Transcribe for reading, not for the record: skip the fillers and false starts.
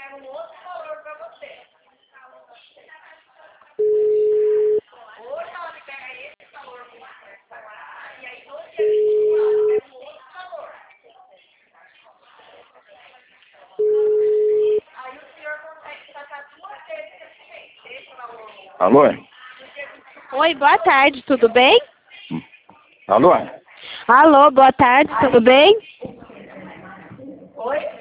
Alô? Oi, boa tarde, tudo bem? Alô? Alô, boa tarde, tudo bem? Oi?